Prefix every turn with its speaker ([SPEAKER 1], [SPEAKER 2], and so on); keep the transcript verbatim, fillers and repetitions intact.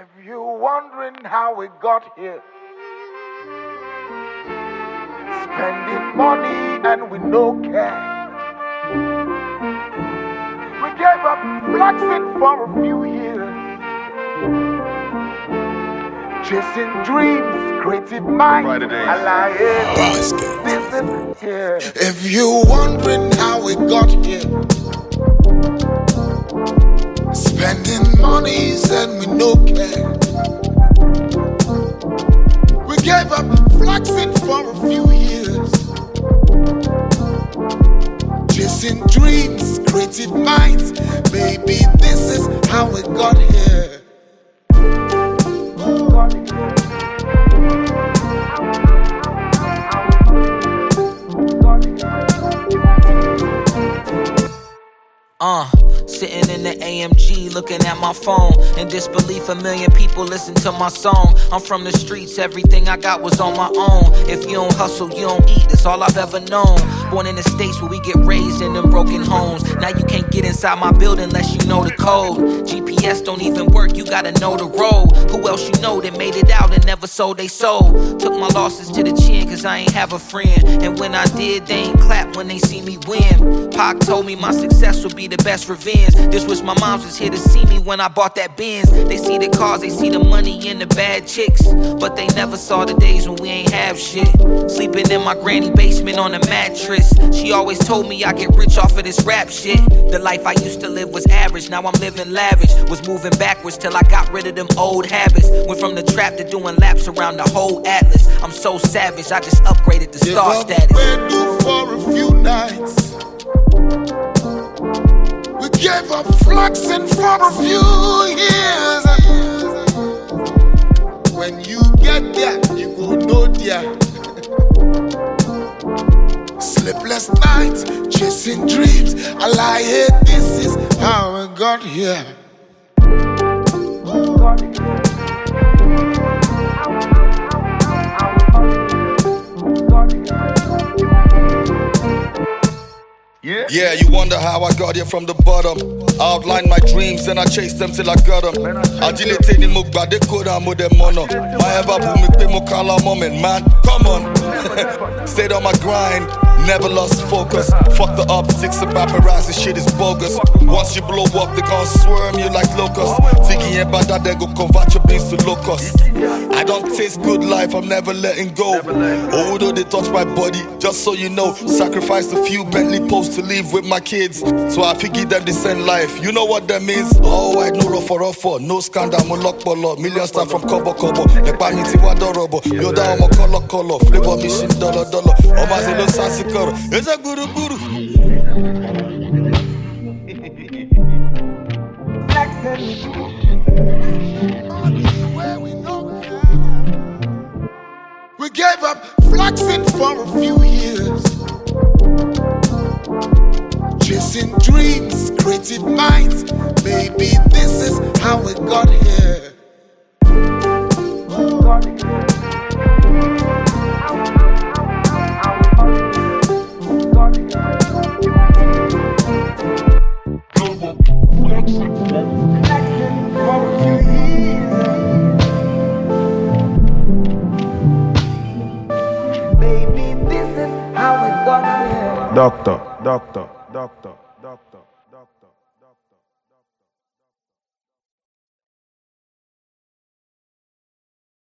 [SPEAKER 1] you're wondering how we got here, spending money and we no care. We gave up flexing for a few years, chasing dreams, creative minds, alive. Listen here. If you're wondering how we got here, spending monies and we no care. We gave up flexing for a few years, chasing dreams, creative minds. Baby, this is how we got here.
[SPEAKER 2] Uh, sitting in the A M G looking at my phone. In disbelief, a million people listen to my song. I'm from the streets, everything I got was on my own. If you don't hustle, you don't eat, that's all I've ever known. Born in the States where we get raised in them broken homes. Now you can't get inside my building unless you know the code. G P S don't even work, you gotta know the road. Who else you know that made it out and never sold they soul? Took my losses to the chin cause I ain't have a friend. And when I did, they ain't clap when they see me win. Pac told me my success would be the best revenge. Just wish my moms was here to see me when I bought that Benz. They see the cars, they see the money and the bad chicks, but they never saw the days when we ain't have shit. Sleeping in my granny basement on a mattress. She always told me I get rich off of this rap shit. The life I used to live was average, now I'm living lavish. Was moving backwards till I got rid of them old habits. Went from the trap to doing laps around the whole atlas. I'm so savage, I just upgraded the star status.
[SPEAKER 1] Been due for a few nights. We gave up flexing for a few years. When you get there, you go know there. Sleepless nights, chasing dreams. I lie here, this is how I got here.
[SPEAKER 3] Yeah. yeah, you wonder how I got here from the bottom. I outlined my dreams and I chased them till I got them. Agility ni mugba de koda mo de mono. My ever boom me pe mo kala moment, man. Come on. Stayed on my grind, never lost focus. Fuck the optics and paparazzi, shit is bogus. Once you blow up, they gon' swarm you like locusts. Tiki and bada, they go convert your beans to locusts. I don't taste good life, I'm never letting go. Oh, though they touch my body, just so you know. Sacrificed a few Bentley posts to live with my kids, so I figure them the same life. You know what that means? Oh, I no rough for rough for, no scandal, mo lock bolo. Millions start from kobo kobo. Nepa mi ti wa dorobo. Yoda omo color color, flavor mission dollar dollar. Oma zelo sansi koro. It's a guru guru.
[SPEAKER 1] We gave up flexing for a few years, chasing dreams, creative minds. Baby, this is how we got here.
[SPEAKER 4] Doctor, doctor, doctor.